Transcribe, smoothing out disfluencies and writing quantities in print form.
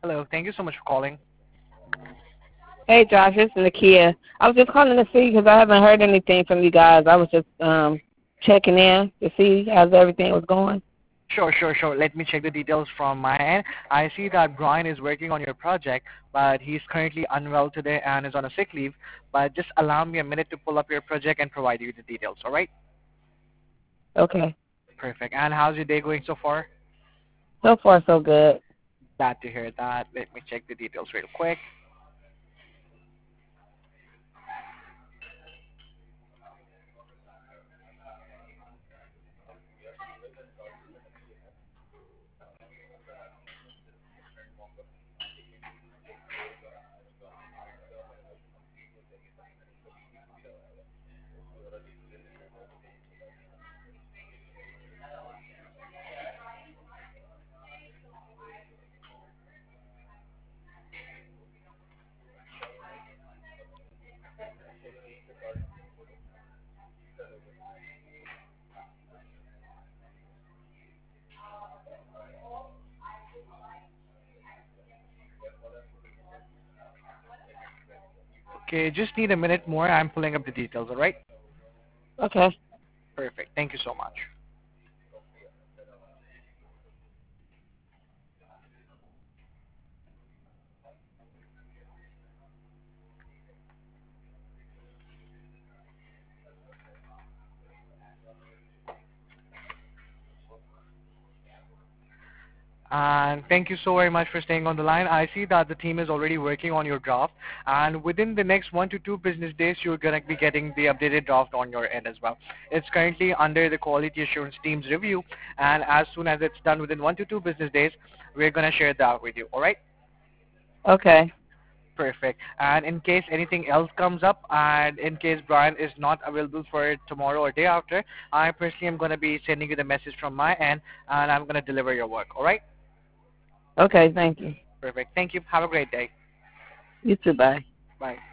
Hello. Thank you so much for calling. Hey, Josh, this is Nakia. I was just calling to see because I haven't heard anything from you guys. I was just checking in to see how's everything was going. Sure. Let me check the details from my end. I see that Brian is working on your project, but he's currently unwell today and is on a sick leave. But just allow me a minute to pull up your project and provide you the details, all right? Okay. Perfect. And how's your day going so far? So far, so good. Glad to hear that. Let me check the details real quick. Okay, just need a minute more. I'm pulling up the details, all right? Okay. Perfect. Thank you so much. And thank you so very much for staying on the line. I see that the team is already working on your draft, and within the next 1 to 2 business days, you're going to be getting the updated draft on your end as well. It's currently under the quality assurance team's review, and as soon as it's done within 1 to 2 business days, we're going to share that with you. All right? Okay. Perfect. And in case anything else comes up, and in case Brian is not available for tomorrow or day after, I personally am going to be sending you the message from my end, and I'm going to deliver your work. All right? Okay, thank you. Perfect. Thank you. Have a great day. You too, bye. Bye.